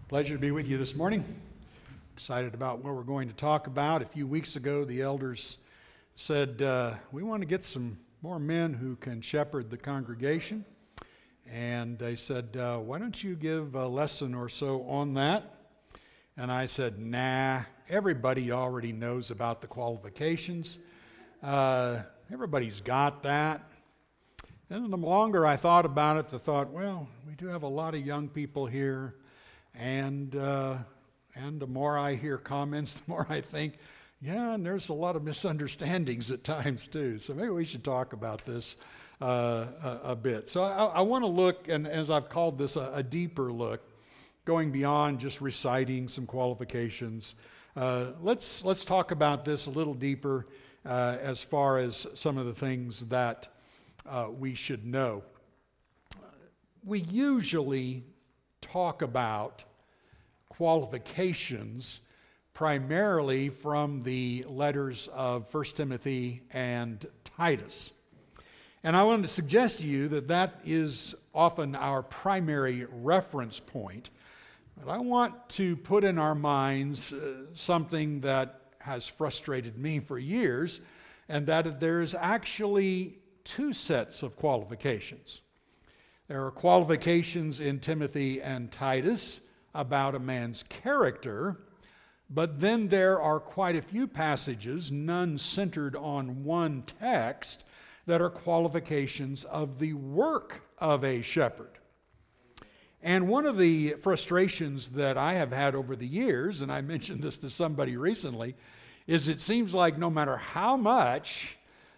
Pleasure to be with you this morning. Excited about what we're going to talk about. A few weeks ago, the elders said, we want to get some more men who can shepherd the congregation. And they said, why don't you give a lesson or so on that? And I said, nah, everybody already knows about the qualifications. Everybody's got that. And the longer I thought about it, the thought, well, we do have a lot of young people here. And the more I hear comments, the more I think, yeah, and there's a lot of misunderstandings at times too. So maybe we should talk about this a bit. So I want to look, and as I've called this, a deeper look, going beyond just reciting some qualifications. Let's talk about this a little deeper as far as some of the things that we should know. We usually talk about qualifications primarily from the letters of 1 Timothy and Titus. And I wanted to suggest to you that that is often our primary reference point. But I want to put in our minds something that has frustrated me for years, and that there is actually two sets of qualifications. There are qualifications in Timothy and Titus about a man's character, but then there are quite a few passages, none centered on one text, that are qualifications of the work of a shepherd. And one of the frustrations that I have had over the years, and I mentioned this to somebody recently, is it seems like no matter how much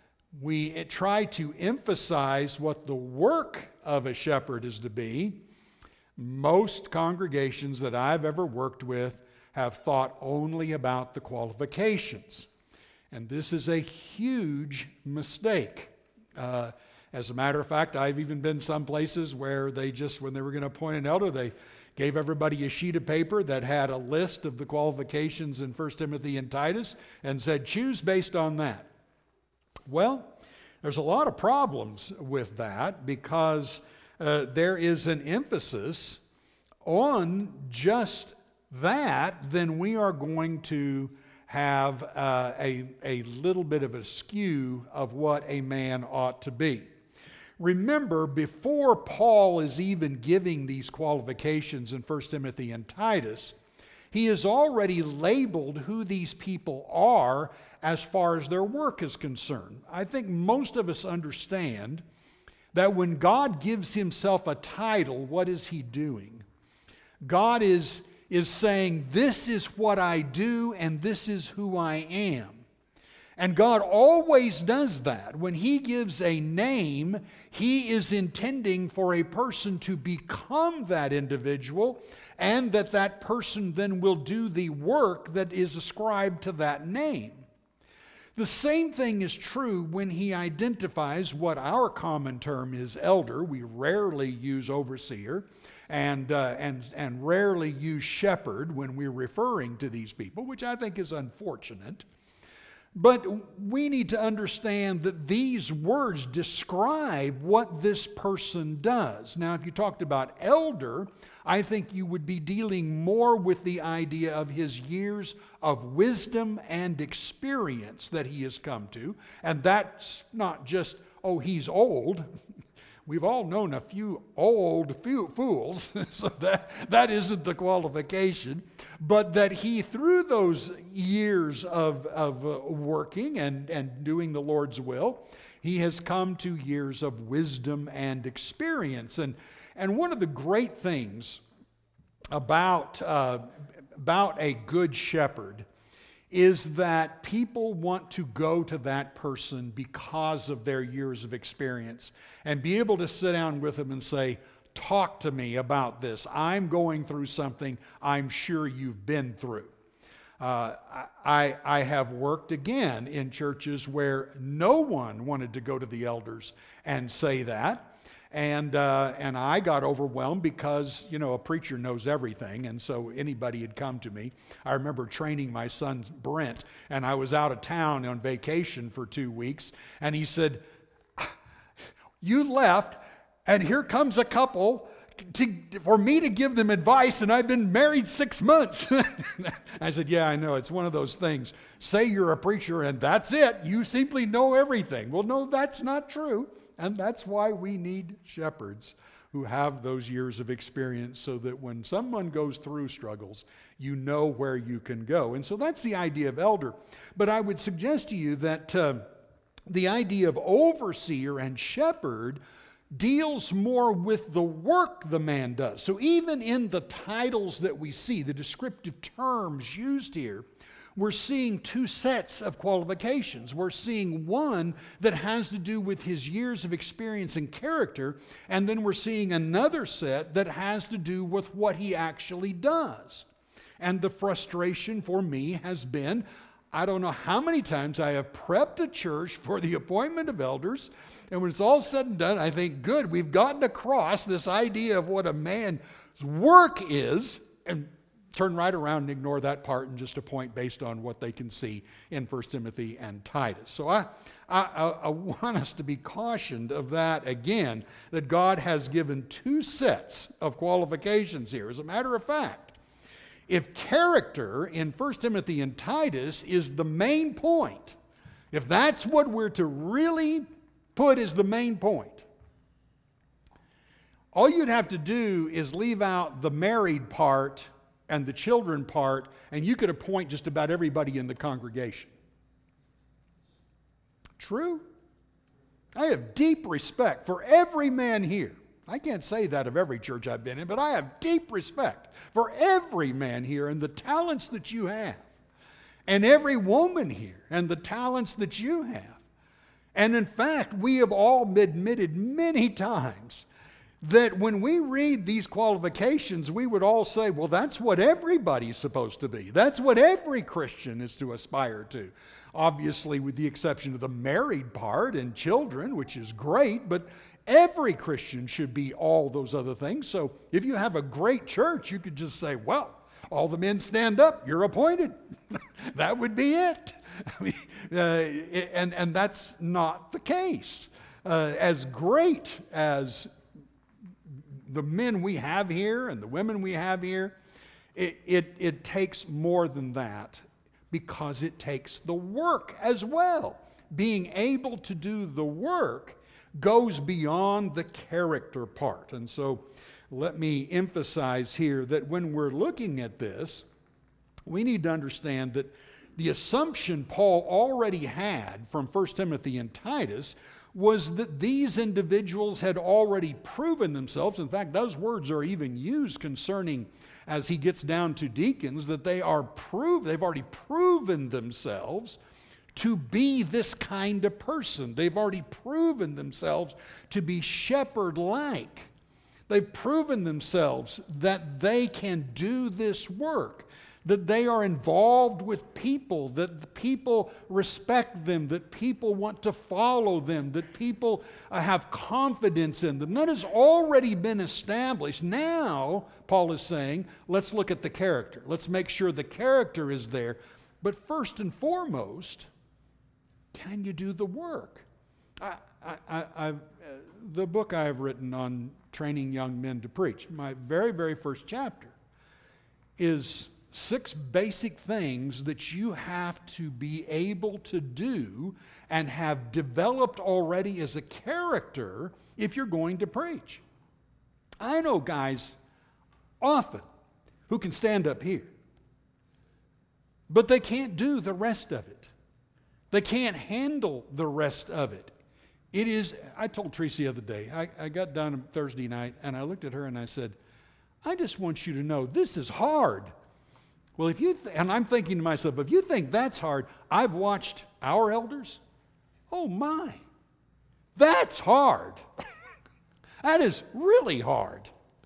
we try to emphasize what the work of a shepherd is to be, most congregations that I've ever worked with have thought only about the qualifications. And this is a huge mistake. As a matter of fact, I've even been some places where they just, when they were going to appoint an elder, they gave everybody a sheet of paper that had a list of the qualifications in 1 Timothy and Titus and said, choose based on that. Well, there's a lot of problems with that because there is an emphasis on just that, then we are going to have a little bit of a skew of what a man ought to be. Remember, before Paul is even giving these qualifications in 1 Timothy and Titus, he has already labeled who these people are as far as their work is concerned. I think most of us understand that when God gives himself a title, what is he doing? God is saying, this is what I do and this is who I am. And God always does that. When he gives a name, he is intending for a person to become that individual, and that person then will do the work that is ascribed to that name. The same thing is true when he identifies what our common term is elder. We rarely use overseer and rarely use shepherd when we're referring to these people, which I think is unfortunate. But we need to understand that these words describe what this person does. Now, if you talked about elder, I think you would be dealing more with the idea of his years of wisdom and experience that he has come to. And that's not just, oh, he's old. We've all known a few old fools, so that isn't the qualification. But that he, through those years of working and doing the Lord's will, he has come to years of wisdom and experience. And one of the great things about a good shepherd is that people want to go to that person because of their years of experience and be able to sit down with them and say, talk to me about this. I'm going through something I'm sure you've been through. I have worked again in churches where no one wanted to go to the elders and say that. And I got overwhelmed because, a preacher knows everything, and so anybody had come to me. I remember training my son Brent, and I was out of town on vacation for 2 weeks, and he said, you left, and here comes a couple for me to give them advice, and I've been married 6 months. I said, yeah, I know. It's one of those things. Say you're a preacher and that's it. You simply know everything. Well, no, that's not true. And that's why we need shepherds who have those years of experience so that when someone goes through struggles, you know where you can go. And so that's the idea of elder. But I would suggest to you that the idea of overseer and shepherd deals more with the work the man does. So even in the titles that we see, the descriptive terms used here, we're seeing two sets of qualifications. We're seeing one that has to do with his years of experience and character, and then we're seeing another set that has to do with what he actually does. And the frustration for me has been, I don't know how many times I have prepped a church for the appointment of elders, and when it's all said and done, I think, good, we've gotten across this idea of what a man's work is, and turn right around and ignore that part and just appoint based on what they can see in 1 Timothy and Titus. So I want us to be cautioned of that again, that God has given two sets of qualifications here. As a matter of fact, if character in 1 Timothy and Titus is the main point, if that's what we're to really put as the main point, all you'd have to do is leave out the married part and the children part, and you could appoint just about everybody in the congregation. True? I have deep respect for every man here. I can't say that of every church I've been in, but I have deep respect for every man here and the talents that you have, and every woman here and the talents that you have. And in fact, we have all admitted many times that when we read these qualifications, we would all say, well, that's what everybody's supposed to be. That's what every Christian is to aspire to. Obviously, with the exception of the married part and children, which is great, but every Christian should be all those other things. So if you have a great church, you could just say, well, all the men stand up, you're appointed. That would be it. I mean, and that's not the case. As great as the men we have here and the women we have here, it takes more than that, because it takes the work as well. Being able to do the work goes beyond the character part. And so let me emphasize here that when we're looking at this, we need to understand that the assumption Paul already had from 1 Timothy and Titus was that these individuals had already proven themselves. In fact, those words are even used concerning, as he gets down to deacons, that they've already proven themselves to be this kind of person. They've already proven themselves to be shepherd-like. They've proven themselves that they can do this work, that they are involved with people, that the people respect them, that people want to follow them, that people have confidence in them. That has already been established. Now, Paul is saying, let's look at the character. Let's make sure the character is there. But first and foremost, can you do the work? The book I have written on training young men to preach, my very, very first chapter, is 6 basic things that you have to be able to do and have developed already as a character if you're going to preach. I know guys often who can stand up here, but they can't do the rest of it. They can't handle the rest of it. I told Tracy the other day, I got done on Thursday night and I looked at her and I said, I just want you to know this is hard. Well, and I'm thinking to myself, if you think that's hard, I've watched our elders. Oh my, that's hard. That is really hard.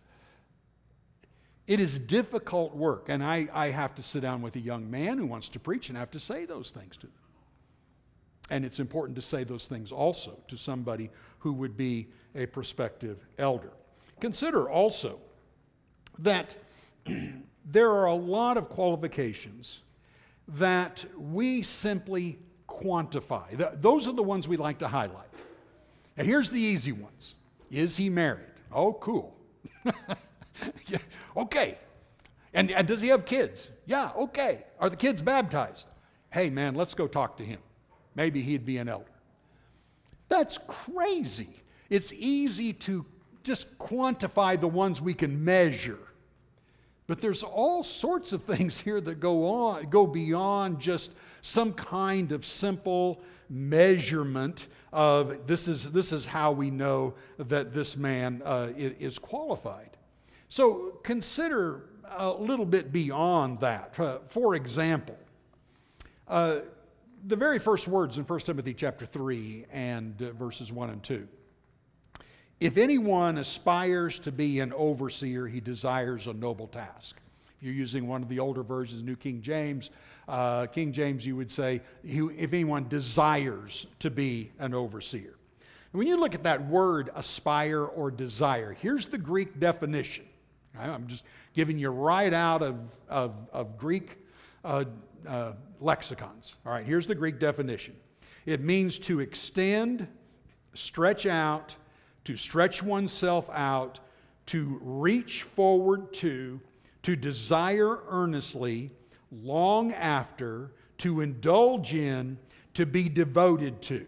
It is difficult work, and I have to sit down with a young man who wants to preach and have to say those things to them. And it's important to say those things also to somebody who would be a prospective elder. Consider also that there are a lot of qualifications that we simply quantify. Those are the ones we like to highlight. And here's the easy ones. Is he married? Oh, cool. Yeah, okay. And does he have kids? Yeah, okay. Are the kids baptized? Hey, man, let's go talk to him. Maybe he'd be an elder. That's crazy. It's easy to just quantify the ones we can measure. But there's all sorts of things here that go beyond just some kind of simple measurement of this is how we know that this man is qualified. So consider a little bit beyond that. For example, the very first words in 1 Timothy chapter 3 and verses 1 and 2. If anyone aspires to be an overseer, he desires a noble task. If you're using one of the older versions, New King James, you would say, if anyone desires to be an overseer. And when you look at that word aspire or desire, here's the Greek definition. I'm just giving you right out of Greek lexicons. All right, here's the Greek definition. It means to extend, stretch out, to stretch oneself out, to reach forward to desire earnestly, long after, to indulge in, to be devoted to.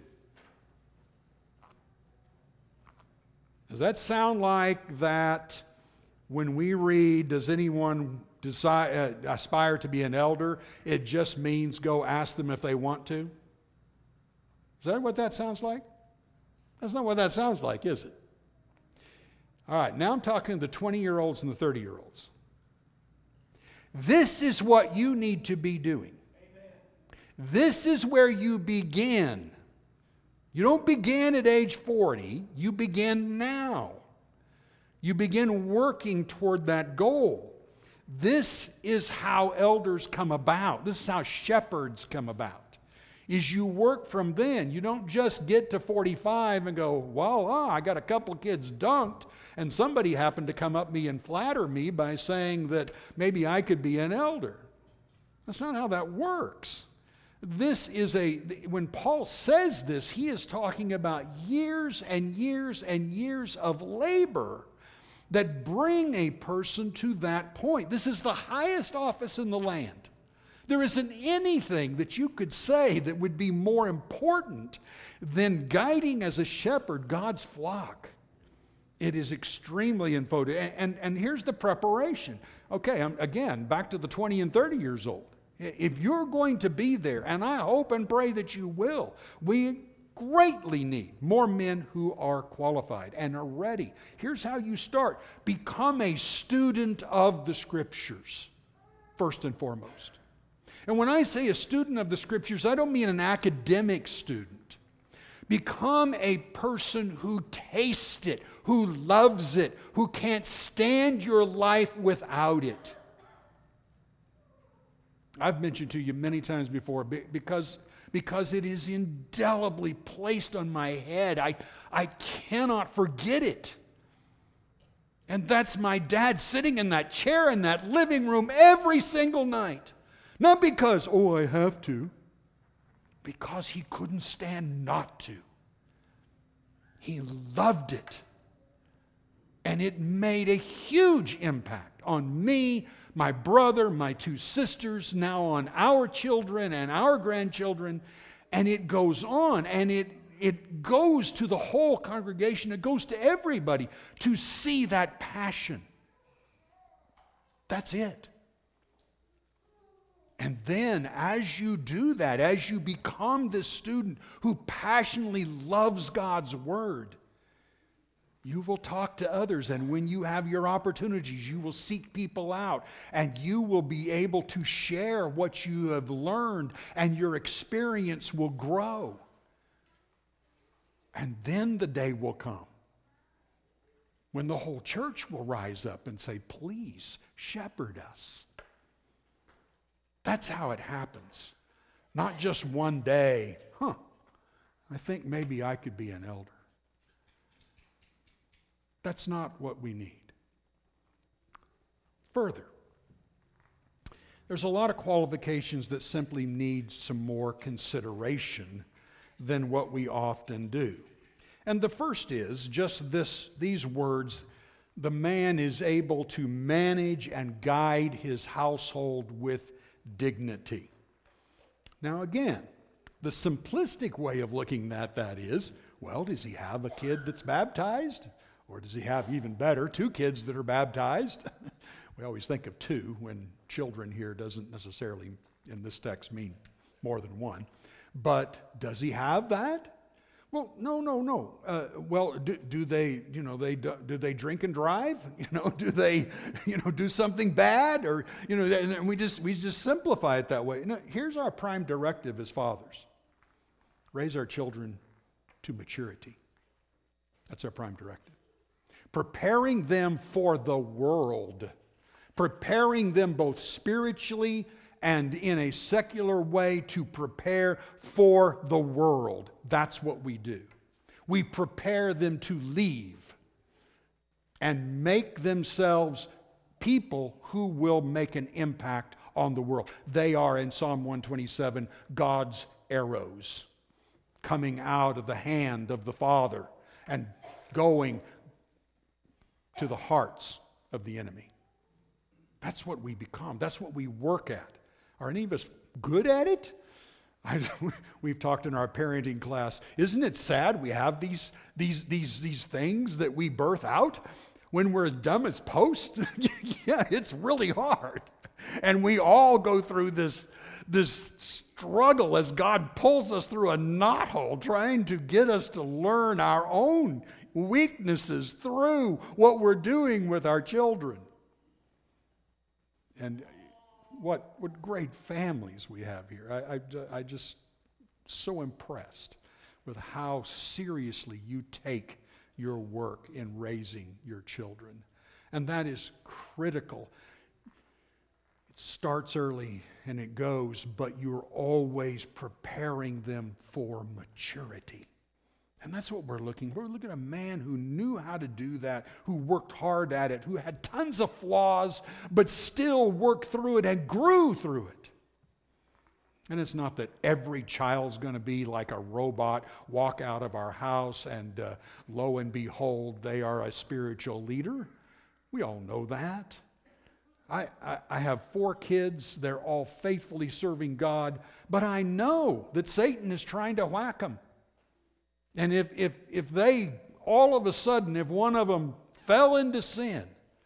Does that sound like that when we read, does anyone aspire to be an elder, it just means go ask them if they want to? Is that what that sounds like? That's not what that sounds like, is it? All right, now I'm talking to the 20-year-olds and the 30-year-olds. This is what you need to be doing. Amen. This is where you begin. You don't begin at age 40, you begin now. You begin working toward that goal. This is how elders come about. This is how shepherds come about. Is you work from then. You don't just get to 45 and go, well, I got a couple of kids dunked, and somebody happened to come up me and flatter me by saying that maybe I could be an elder. That's not how that works. This is when Paul says this, he is talking about years and years and years of labor that bring a person to that point. This is the highest office in the land. There isn't anything that you could say that would be more important than guiding as a shepherd God's flock. It is extremely important. And here's the preparation. Okay, again, back to the 20 and 30 years old. If you're going to be there, and I hope and pray that you will, we greatly need more men who are qualified and are ready. Here's how you start. Become a student of the Scriptures, first and foremost. And when I say a student of the Scriptures, I don't mean an academic student. Become a person who tastes it, who loves it, who can't stand your life without it. I've mentioned to you many times before, because it is indelibly placed on my head. I cannot forget it. And that's my dad sitting in that chair in that living room every single night. Not because, I have to, because he couldn't stand not to. He loved it. And it made a huge impact on me, my brother, my two sisters, now on our children and our grandchildren. And it goes on, and it goes to the whole congregation. It goes to everybody to see that passion. That's it. And then as you do that, as you become this student who passionately loves God's Word, you will talk to others, and when you have your opportunities, you will seek people out, and you will be able to share what you have learned, and your experience will grow. And then the day will come when the whole church will rise up and say, please shepherd us. That's how it happens. Not just one day, I think maybe I could be an elder. That's not what we need. Further, there's a lot of qualifications that simply need some more consideration than what we often do. And the first is just these words the man is able to manage and guide his household with dignity. Now again, the simplistic way of looking at that is, well, does he have a kid that's baptized? Or does he have, even better, 2 kids that are baptized? We always think of 2 when children here doesn't necessarily, in this text, mean more than 1. But does he have that? Well, no. Well, do they, do they drink and drive? Do they, do something bad? Or, and we just simplify it that way. No, here's our prime directive as fathers. Raise our children to maturity. That's our prime directive. Preparing them for the world. Preparing them both spiritually and in a secular way to prepare for the world. That's what we do. We prepare them to leave and make themselves people who will make an impact on the world. They are, in Psalm 127, God's arrows coming out of the hand of the Father and going to the hearts of the enemy. That's what we become. That's what we work at. Are any of us good at it? We've talked in our parenting class. Isn't it sad we have these things that we birth out when we're dumb as post? Yeah, it's really hard. And we all go through this struggle as God pulls us through a knothole trying to get us to learn our own weaknesses through what we're doing with our children. And what great families we have here. I just so impressed with how seriously you take your work in raising your children. And that is critical. It starts early and it goes, but you're always preparing them for maturity. And that's what we're looking for. We're looking at a man who knew how to do that, who worked hard at it, who had tons of flaws, but still worked through it and grew through it. And it's not that every child's going to be like a robot, walk out of our house, and lo and behold, they are a spiritual leader. We all know that. I have 4 kids. They're all faithfully serving God, but I know that Satan is trying to whack them. And if they, all of a sudden, if one of them fell into sin,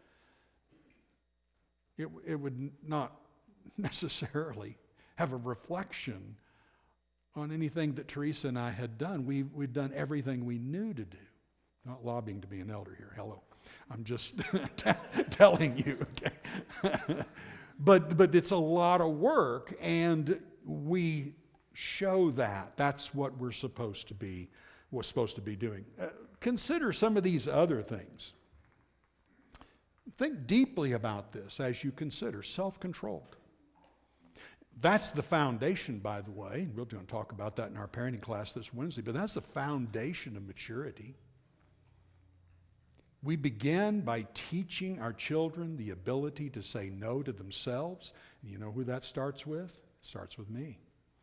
it would not necessarily have a reflection on anything that Teresa and I had done. We'd done everything we knew to do. Not lobbying to be an elder here. Hello. I'm just telling you, okay? But it's a lot of work, and we show that. That's what we're supposed to be doing. Consider some of these other things. Think deeply about this as you consider self-controlled. That's the foundation, by the way. We're going to talk about that in our parenting class this Wednesday, but that's the foundation of maturity. We begin by teaching our children the ability to say no to themselves. And you know who that starts with? It starts with me.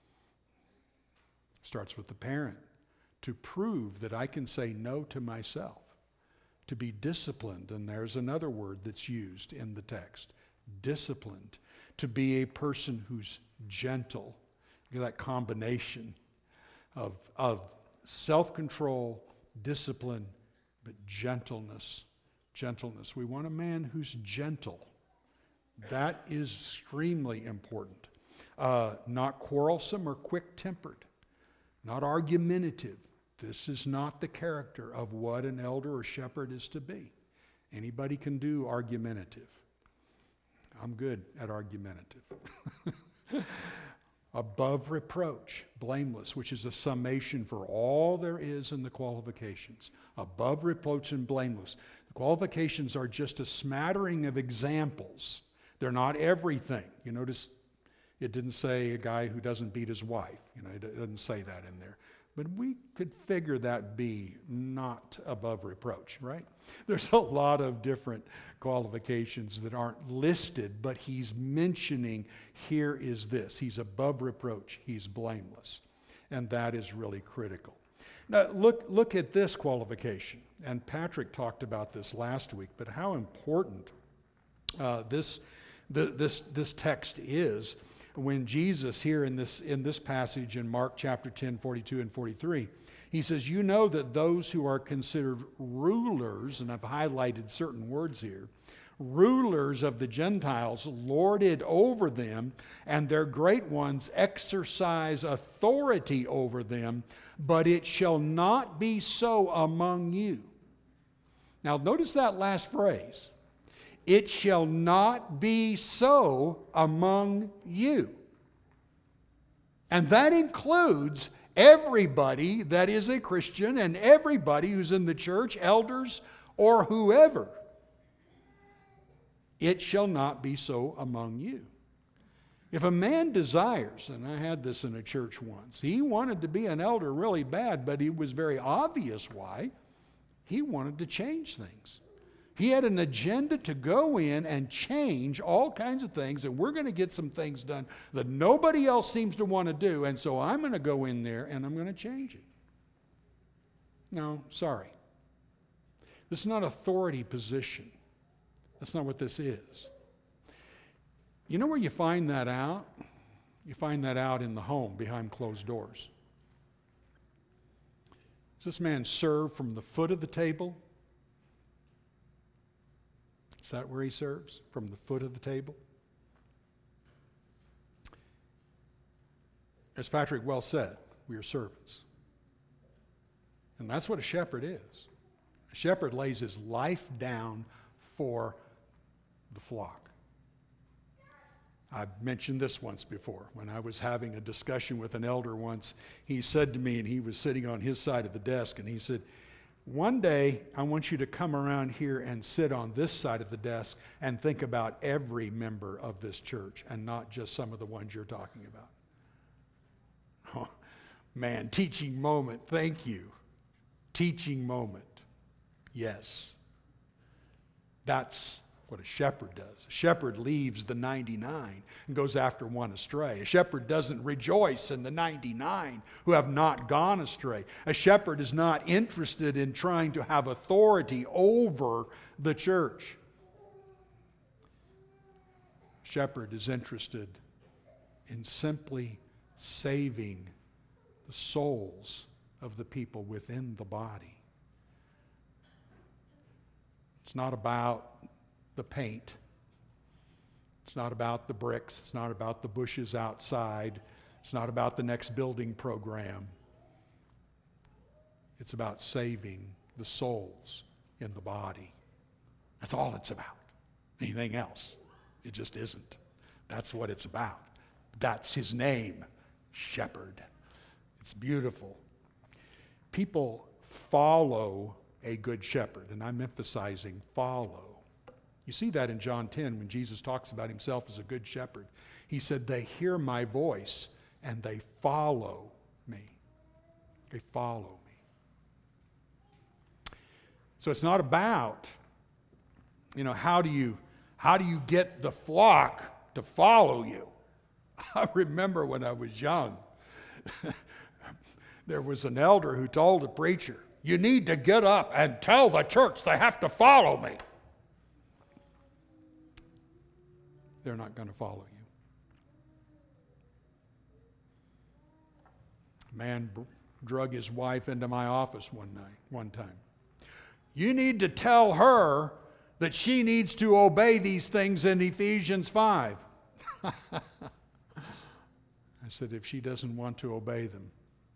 It starts with the parent. To prove that I can say no to myself. To be disciplined, and there's another word that's used in the text. Disciplined. To be a person who's gentle. Look at that combination of self-control, discipline, but gentleness. Gentleness. We want a man who's gentle. That is extremely important. Not quarrelsome or quick-tempered. Not argumentative. This is not the character of what an elder or shepherd is to be. Anybody can do argumentative. I'm good at argumentative. Above reproach, blameless, which is a summation for all there is in the qualifications. Above reproach and blameless. The qualifications are just a smattering of examples. They're not everything. You notice it didn't say a guy who doesn't beat his wife. It doesn't say that in there. But we could figure that be not above reproach, right? There's a lot of different qualifications that aren't listed, but he's mentioning here is this. He's above reproach. He's blameless. And that is really critical. Now, look at this qualification. And Patrick talked about this last week, but how important this text is when Jesus here in this passage in Mark chapter 10, 42 and 43, he says, you know that those who are considered rulers, and I've highlighted certain words here, rulers of the Gentiles lord it over them, and their great ones exercise authority over them, but it shall not be so among you. Now notice that last phrase. It shall not be so among you. And that includes everybody that is a Christian and everybody who's in the church, elders or whoever. It shall not be so among you. If a man desires, and I had this in a church once, he wanted to be an elder really bad, but it was very obvious why. He wanted to change things. He had an agenda to go in and change all kinds of things, and we're going to get some things done that nobody else seems to want to do, and so I'm going to go in there and I'm going to change it. No, sorry. This is not authority position. That's not what this is. You know where you find that out? You find that out in the home behind closed doors. Does this man serve from the foot of the table? Is that where he serves? From the foot of the table? As Patrick well said, we are servants. And that's what a shepherd is. A shepherd lays his life down for the flock. I've mentioned this once before. When I was having a discussion with an elder once, he said to me, and he was sitting on his side of the desk, and he said, one day I want you to come around here and sit on this side of the desk and think about every member of this church and not just some of the ones you're talking about. Oh, man, teaching moment. Thank you. Teaching moment. Yes. That's what a shepherd does. A shepherd leaves the 99 and goes after one astray. A shepherd doesn't rejoice in the 99 who have not gone astray. A shepherd is not interested in trying to have authority over the church. A shepherd is interested in simply saving the souls of the people within the body. It's not about the paint. It's not about the bricks. It's not about the bushes outside. It's not about the next building program. It's about saving the souls in the body. That's all it's about. Anything else, it just isn't. That's what it's about. That's his name, shepherd. It's beautiful. People follow a good shepherd, and I'm emphasizing follow. You see that in John 10 when Jesus talks about himself as a good shepherd. He said, they hear my voice and they follow me. They follow me. So it's not about, how do you get the flock to follow you? I remember when I was young, there was an elder who told the preacher, you need to get up and tell the church they have to follow me. They're not going to follow you. A man drug his wife into my office one time. You need to tell her that she needs to obey these things in Ephesians 5. I said, if she doesn't want to obey them,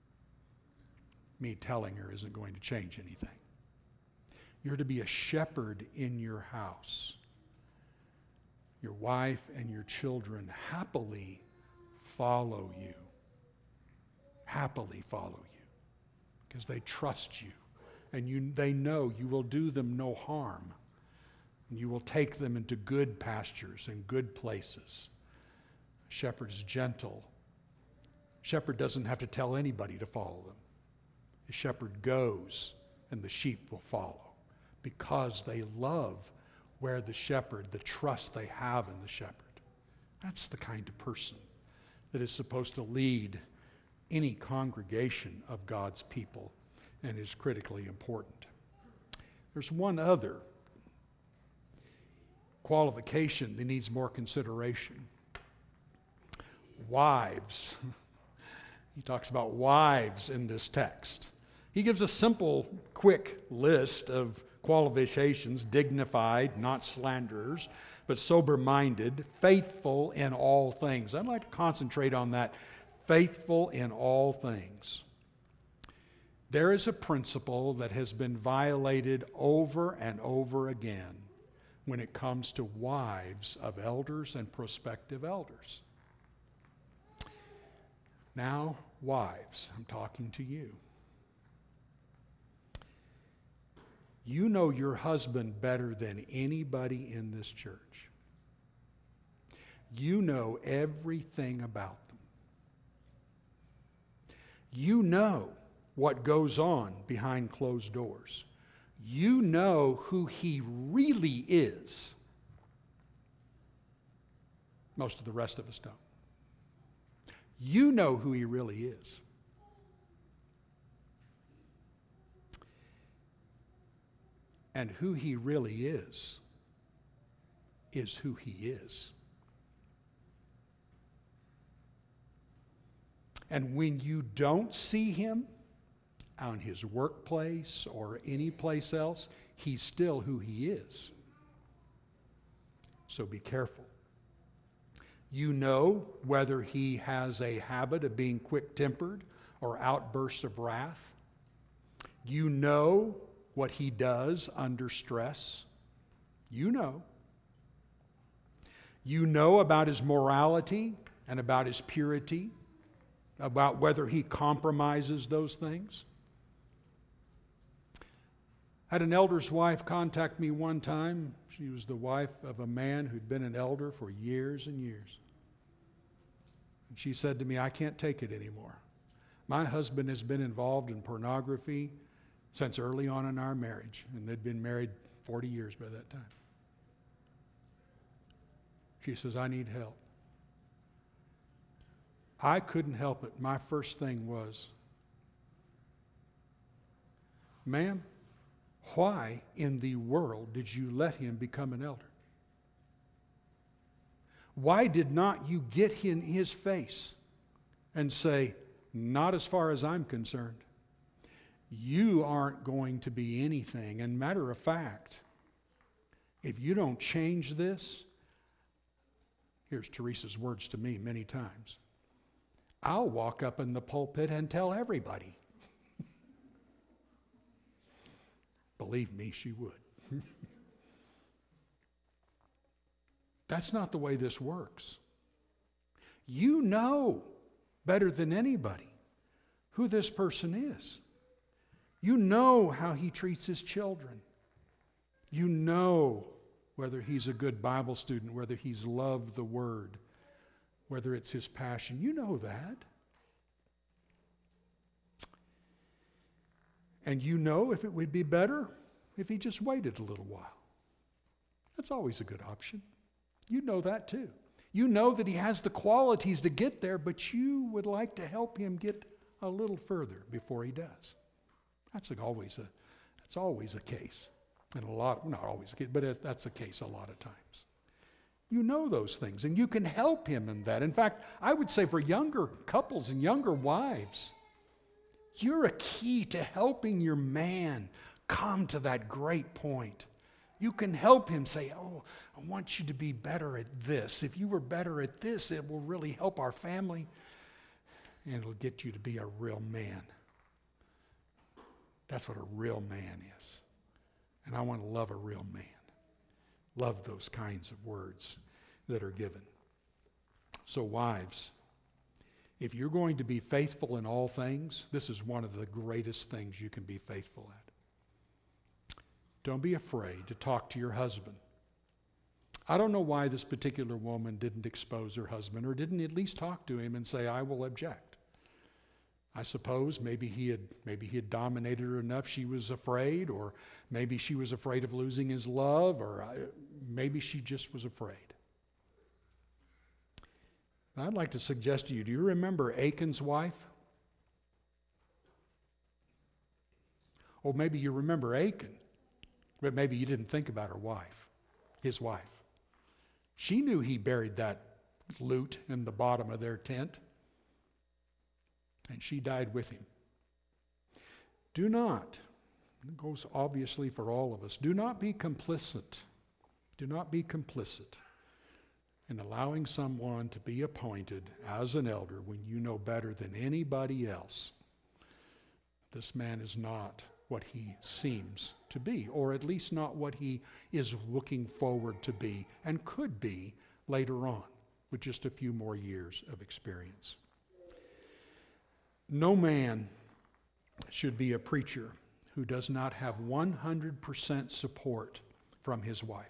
me telling her isn't going to change anything. You're to be a shepherd in your house. Your wife and your children happily follow you. Happily follow you. Because they trust you. And they know you will do them no harm. And you will take them into good pastures and good places. A shepherd is gentle. A shepherd doesn't have to tell anybody to follow them. The shepherd goes and the sheep will follow. Because they love where the shepherd, the trust they have in the shepherd. That's the kind of person that is supposed to lead any congregation of God's people and is critically important. There's one other qualification that needs more consideration. Wives. He talks about wives in this text. He gives a simple, quick list of qualifications: dignified, not slanderers, but sober-minded, faithful in all things. I'd like to concentrate on that, faithful in all things. There is a principle that has been violated over and over again when it comes to wives of elders and prospective elders. Now, wives, I'm talking to you. You know your husband better than anybody in this church. You know everything about them. You know what goes on behind closed doors. You know who he really is. Most of the rest of us don't. You know who he really is. And who he really is who he is. And when you don't see him on his workplace or any place else, he's still who he is. So be careful. You know whether he has a habit of being quick-tempered or outbursts of wrath. You know what he does under stress. You know. You know about his morality and about his purity, about whether he compromises those things. I had an elder's wife contact me one time. She was the wife of a man who'd been an elder for years and years. And she said to me, "I can't take it anymore. My husband has been involved in pornography since early on in our marriage." And they'd been married 40 years by that time. She says, "I need help." I couldn't help it. My first thing was, "Ma'am, why in the world did you let him become an elder? Why did not you get in his face and say, 'Not as far as I'm concerned. You aren't going to be anything. And matter of fact, if you don't change this,'" here's Teresa's words to me many times, "I'll walk up in the pulpit and tell everybody." Believe me, she would. That's not the way this works. You know better than anybody who this person is. You know how he treats his children. You know whether he's a good Bible student, whether he's loved the Word, whether it's his passion. You know that. And you know if it would be better if he just waited a little while. That's always a good option. You know that too. You know that he has the qualities to get there, but you would like to help him get a little further before he does. That's always a case. And not always a case, but that's a case a lot of times. You know those things, and you can help him in that. In fact, I would say for younger couples and younger wives, you're a key to helping your man come to that great point. You can help him say, "Oh, I want you to be better at this. If you were better at this, it will really help our family, and it'll get you to be a real man." That's what a real man is. And I want to love a real man. Love those kinds of words that are given. So wives, if you're going to be faithful in all things, this is one of the greatest things you can be faithful at. Don't be afraid to talk to your husband. I don't know why this particular woman didn't expose her husband or didn't at least talk to him and say, "I will object." I suppose maybe he had dominated her enough she was afraid, or maybe she was afraid of losing his love, or maybe she just was afraid. I'd like to suggest to you, do you remember Achan's wife? Or maybe you remember Achan, but maybe you didn't think about his wife. She knew he buried that loot in the bottom of their tent, and she died with him. Do not, it goes obviously for all of us, do not be complicit. Do not be complicit in allowing someone to be appointed as an elder when you know better than anybody else this man is not what he seems to be, or at least not what he is looking forward to be and could be later on with just a few more years of experience. No man should be a preacher who does not have 100% support from his wife.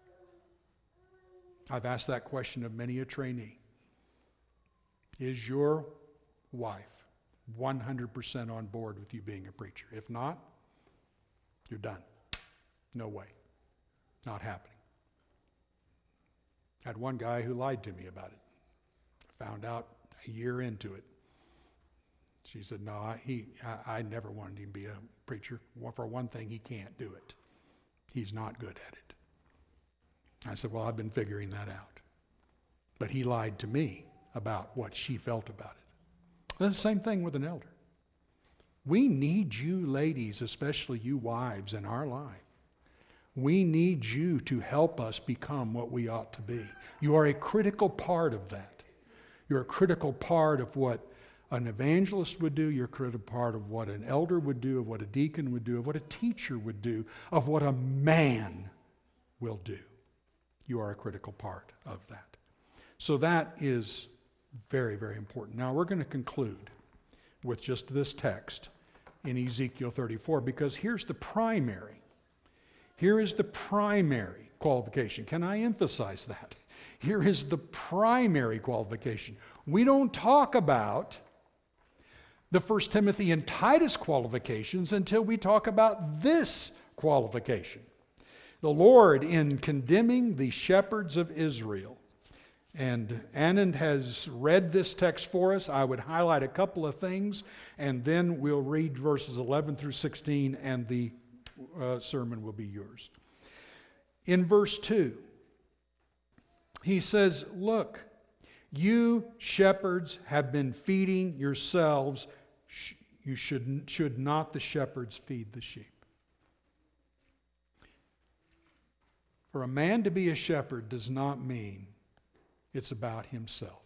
I've asked that question of many a trainee. Is your wife 100% on board with you being a preacher? If not, you're done. No way. Not happening. I had one guy who lied to me about it. Found out a year into it. She said, no, I never wanted him to be a preacher. Well, for one thing, he can't do it. He's not good at it. I said, well, I've been figuring that out. But he lied to me about what she felt about it. That's the same thing with an elder. We need you ladies, especially you wives, in our life. We need you to help us become what we ought to be. You are a critical part of that. You're a critical part of what an evangelist would do. You're a critical part of what an elder would do, of what a deacon would do, of what a teacher would do, of what a man will do. You are a critical part of that. So that is very, very important. Now we're going to conclude with just this text in Ezekiel 34, because here's the primary. Here is the primary qualification. Can I emphasize that? Here is the primary qualification. We don't talk about the 1 Timothy and Titus qualifications until we talk about this qualification. The Lord, in condemning the shepherds of Israel, and Anand has read this text for us. I would highlight a couple of things, and then we'll read verses 11 through 16, and the sermon will be yours. In verse 2, he says, look, you shepherds have been feeding yourselves. You should not the shepherds feed the sheep? For a man to be a shepherd does not mean it's about himself.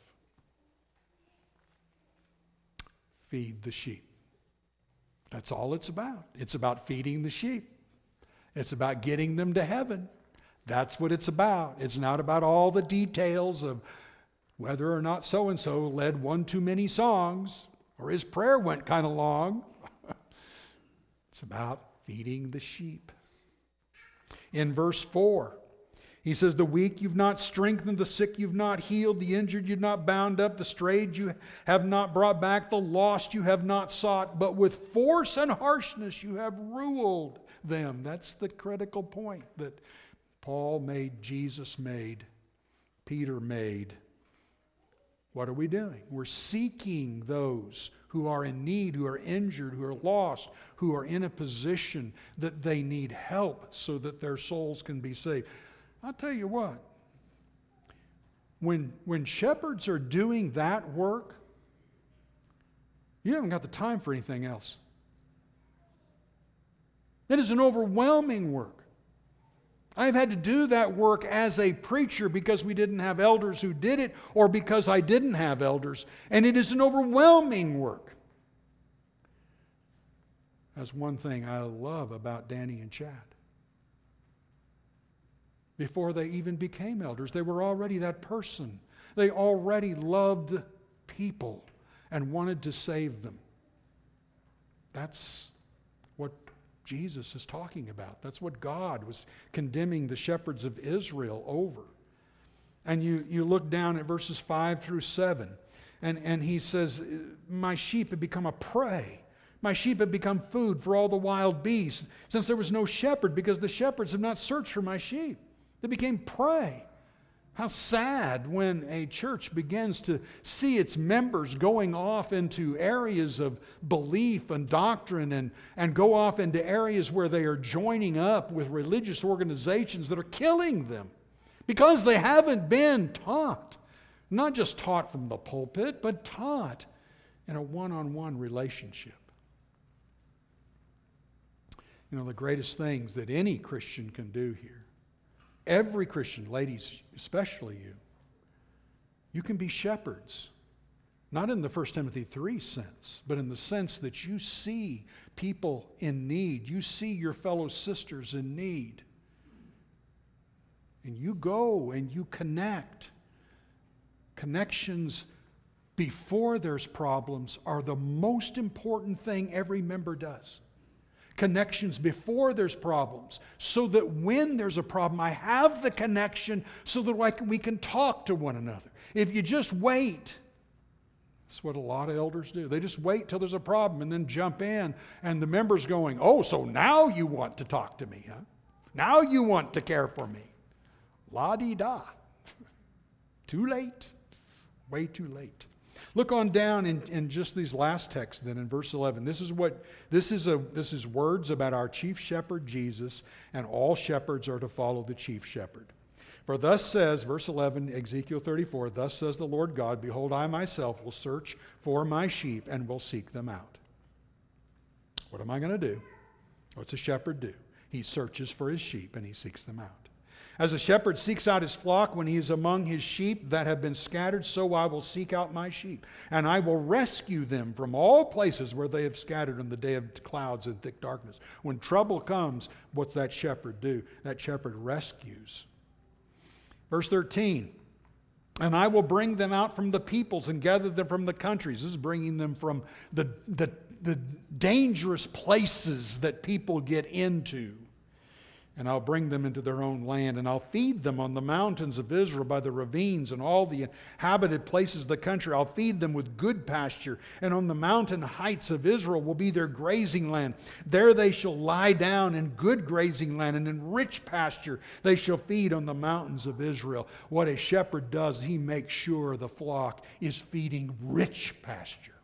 Feed the sheep. That's all it's about. It's about feeding the sheep. It's about getting them to heaven. That's what it's about. It's not about all the details of whether or not so-and-so led one too many songs or his prayer went kind of long. It's about feeding the sheep. In verse 4, he says, the weak you've not strengthened, the sick you've not healed, the injured you've not bound up, the strayed you have not brought back, the lost you have not sought, but with force and harshness you have ruled them. That's the critical point that Paul made, Jesus made, Peter made. What are we doing? We're seeking those who are in need, who are injured, who are lost, who are in a position that they need help so that their souls can be saved. I'll tell you what, when shepherds are doing that work, you haven't got the time for anything else. It is an overwhelming work. I've had to do that work as a preacher because we didn't have elders who did it, or because I didn't have elders, and it is an overwhelming work. That's one thing I love about Danny and Chad. Before they even became elders, they were already that person. They already loved people and wanted to save them. That's what Jesus is talking about. That's what God was condemning the shepherds of Israel over. And you look down at verses 5 through 7, and he says, my sheep have become a prey. My sheep have become food for all the wild beasts, since there was no shepherd, because the shepherds have not searched for my sheep. They became prey. How sad when a church begins to see its members going off into areas of belief and doctrine and go off into areas where they are joining up with religious organizations that are killing them because they haven't been taught. Not just taught from the pulpit, but taught in a one-on-one relationship. You know, the greatest things that any Christian can do here, every Christian, ladies, especially you can be shepherds. Not in the 1 Timothy 3 sense, but in the sense that you see people in need. You see your fellow sisters in need. And you go and you connect. Connections before there's problems are the most important thing every member does. Connections before there's problems, so that when there's a problem, I have the connection so that we can talk to one another. If you just wait, that's what a lot of elders do. They just wait till there's a problem and then jump in, and the member's going, oh, so now you want to talk to me, huh? Now you want to care for me. La-di-da. Too late. Way too late. Look on down in just these last texts then in verse 11. This is words about our chief shepherd Jesus, and all shepherds are to follow the chief shepherd. For thus says, verse 11, Ezekiel 34, thus says the Lord God, behold, I myself will search for my sheep and will seek them out. What am I going to do? What's a shepherd do? He searches for his sheep and he seeks them out. As a shepherd seeks out his flock when he is among his sheep that have been scattered, so I will seek out my sheep. And I will rescue them from all places where they have scattered in the day of clouds and thick darkness. When trouble comes, what's that shepherd do? That shepherd rescues. Verse 13, and I will bring them out from the peoples and gather them from the countries. This is bringing them from the dangerous places that people get into. And I'll bring them into their own land, and I'll feed them on the mountains of Israel by the ravines and all the inhabited places of the country. I'll feed them with good pasture, and on the mountain heights of Israel will be their grazing land. There they shall lie down in good grazing land, and in rich pasture they shall feed on the mountains of Israel. What a shepherd does, he makes sure the flock is feeding rich pasture,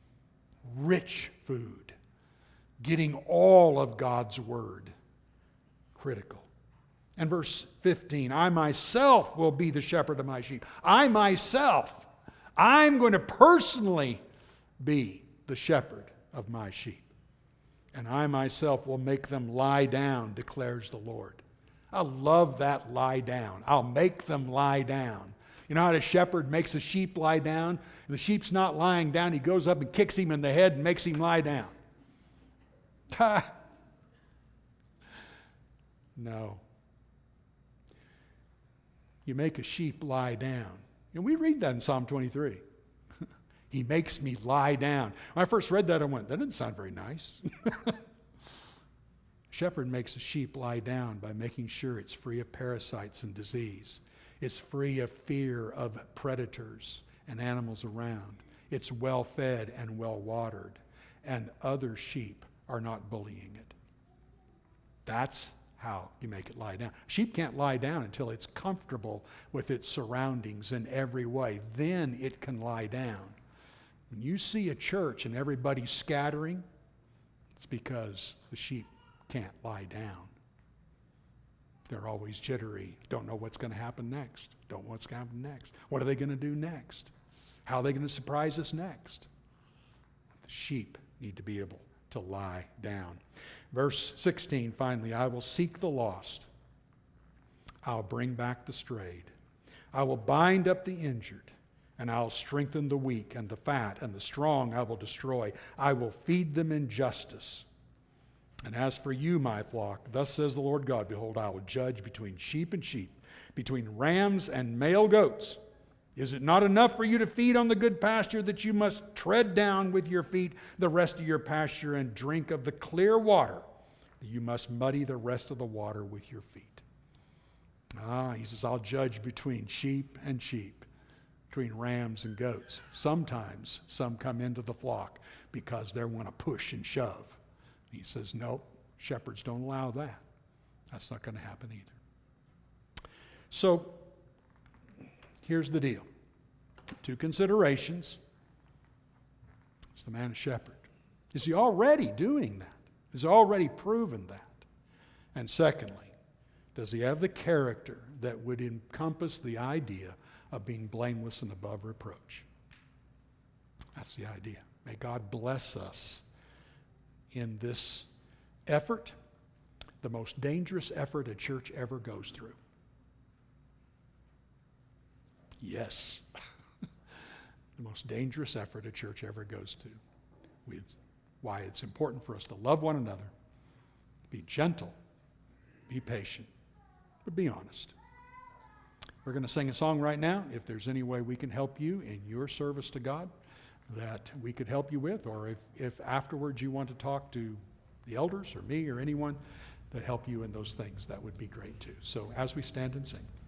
rich food, getting all of God's word. Critical. And verse 15, I myself will be the shepherd of my sheep. I'm going to personally be the shepherd of my sheep. And I myself will make them lie down, declares the Lord. I love that lie down. I'll make them lie down. You know how a shepherd makes a sheep lie down? And the sheep's not lying down. He goes up and kicks him in the head and makes him lie down. No. You make a sheep lie down. And we read that in Psalm 23. He makes me lie down. When I first read that, I went, that doesn't sound very nice. Shepherd makes a sheep lie down by making sure it's free of parasites and disease. It's free of fear of predators and animals around. It's well fed and well watered. And other sheep are not bullying it. That's how you make it lie down. Sheep can't lie down until it's comfortable with its surroundings in every way. Then it can lie down. When you see a church and everybody's scattering, it's because the sheep can't lie down. They're always jittery, don't know what's going to happen next. Don't know what's going to happen next. What are they going to do next? How are they going to surprise us next? The sheep need to be able to lie down. Verse 16, finally, I will seek the lost. I'll bring back the strayed. I will bind up the injured, and I'll strengthen the weak, and the fat and the strong I will destroy. I will feed them in justice. And as for you, my flock, thus says the Lord God, behold, I will judge between sheep and sheep, between rams and male goats. Is it not enough for you to feed on the good pasture that you must tread down with your feet the rest of your pasture and drink of the clear water? You must muddy the rest of the water with your feet. He says, I'll judge between sheep and sheep, between rams and goats. Sometimes some come into the flock because they want to push and shove. He says, nope, shepherds don't allow that. That's not going to happen either. So, here's the deal. 2 considerations. Is the man a shepherd? Is he already doing that? Has he already proven that? And secondly, does he have the character that would encompass the idea of being blameless and above reproach? That's the idea. May God bless us in this effort, the most dangerous effort a church ever goes through. Yes. The most dangerous effort a church ever goes to. Why it's important for us to love one another, be gentle, be patient, but be honest. We're going to sing a song right now. If there's any way we can help you in your service to God that we could help you with, or if afterwards you want to talk to the elders or me or anyone that help you in those things, that would be great too. So as we stand and sing.